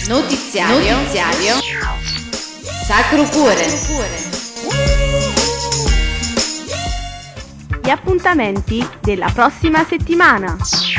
Notiziario Sacro Cuore. Gli appuntamenti della prossima settimana.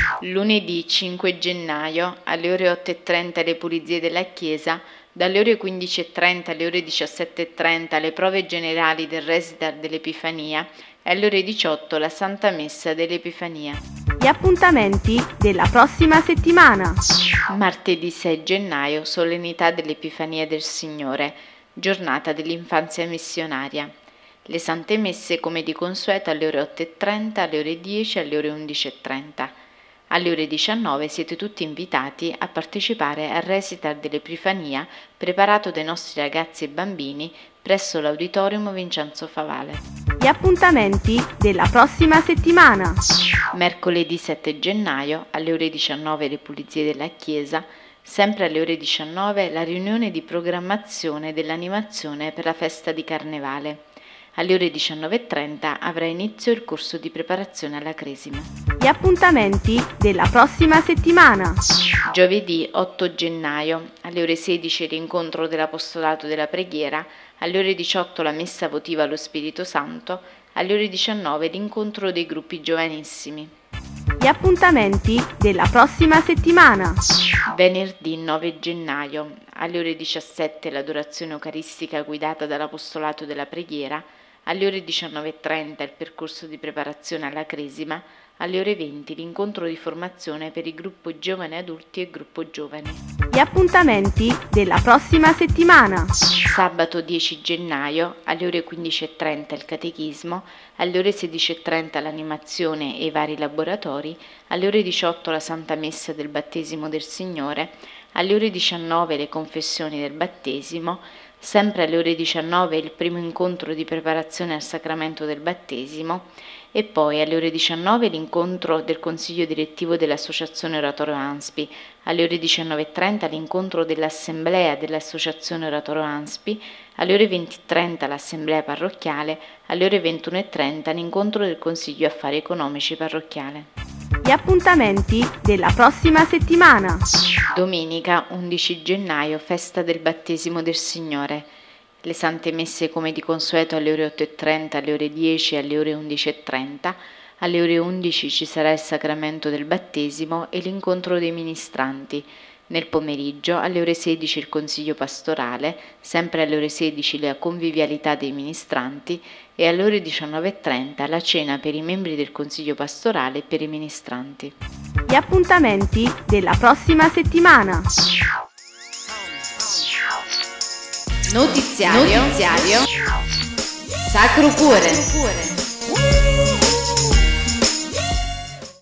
Lunedì 5 gennaio alle ore 8:30 le pulizie della chiesa, dalle ore 15:30 alle ore 17:30 le prove generali del residenza dell'Epifania e alle ore 18 la Santa Messa dell'Epifania. Gli appuntamenti della prossima settimana. Martedì 6 gennaio, solennità dell'Epifania del Signore, giornata dell'infanzia missionaria. Le Sante Messe come di consueto alle ore 8:30, alle ore 10 e alle ore 11:30. Alle ore 19 siete tutti invitati a partecipare al recital dell'Epifania preparato dai nostri ragazzi e bambini presso l'Auditorium Vincenzo Favale. Gli appuntamenti della prossima settimana. Mercoledì 7 gennaio alle ore 19 le pulizie della chiesa, sempre alle ore 19 la riunione di programmazione dell'animazione per la festa di Carnevale. Alle ore 19:30 avrà inizio il corso di preparazione alla Cresima. Gli appuntamenti della prossima settimana. Giovedì 8 gennaio alle ore 16 l'incontro dell'Apostolato della Preghiera, alle ore 18 la messa votiva allo Spirito Santo, alle ore 19 l'incontro dei gruppi giovanissimi. Gli appuntamenti della prossima settimana. Venerdì 9 gennaio alle ore 17 l'adorazione eucaristica guidata dall'Apostolato della Preghiera, alle ore 19:30 il percorso di preparazione alla Cresima, alle ore 20 l'incontro di formazione per il gruppo giovani adulti e gruppo giovani. Gli appuntamenti della prossima settimana. Sabato 10 gennaio alle ore 15:30 il catechismo, alle ore 16:30 l'animazione e i vari laboratori, alle ore 18 la Santa Messa del Battesimo del Signore, alle ore 19 le confessioni del battesimo, sempre alle ore 19 il primo incontro di preparazione al sacramento del battesimo e poi alle ore 19 l'incontro del consiglio direttivo dell'associazione Oratorio Anspi, alle ore 19:30 l'incontro dell'assemblea dell'associazione Oratorio Anspi, alle ore 20:30 l'assemblea parrocchiale, alle ore 21:30 l'incontro del consiglio affari economici parrocchiale. Gli appuntamenti della prossima settimana. Domenica 11 gennaio, festa del battesimo del Signore. Le Sante Messe come di consueto alle ore 8:30, alle ore 10 e alle ore 11:30. Alle ore 11 ci sarà il sacramento del battesimo e l'incontro dei ministranti. Nel pomeriggio alle ore 16 il consiglio pastorale, sempre alle ore 16 la convivialità dei ministranti e alle ore 19:30 la cena per i membri del consiglio pastorale e per i ministranti. Gli appuntamenti della prossima settimana. Notiziario Sacro Cuore.